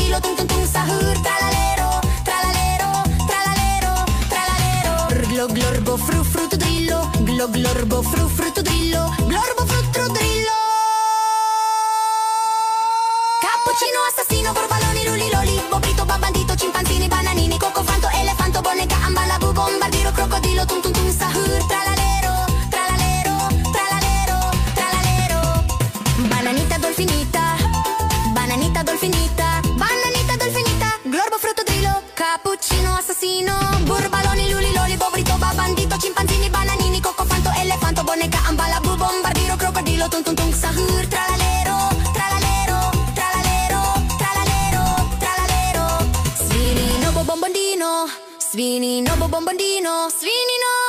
crocodilo, tum tum tum sahur, tralalero, tralalero, tralalero, tralalero. Glor glorbo fru frutto drillo, glor glorbo fru frutto drillo, glorbo frutto drillo. Cappuccino, assassino, borbaloni, luli, loli, bobrito, babandito, cimpanzini, bananini, cocofanto, elefanto, bonneca, ambalabu, bombardiro, crocodilo, tum tum tum sahur, tralalero, tralalero, tralalero, tralalero. Bananita dolfinita, bananita dolfinita, bananita dolfinita, glorbo frutto drillo, cappuccino, assassino, borbaloni, luli, loli, bobrito, babandito, cimpanzini, bananini, cocofanto, elefanto, bonneca, ambalabu, bombardiro, crocodilo, tum tum tum sahur, tralalero, tralalero, tralalero, tralalero, tralalero. Svinino bombondino, svinino bombondino, svinino.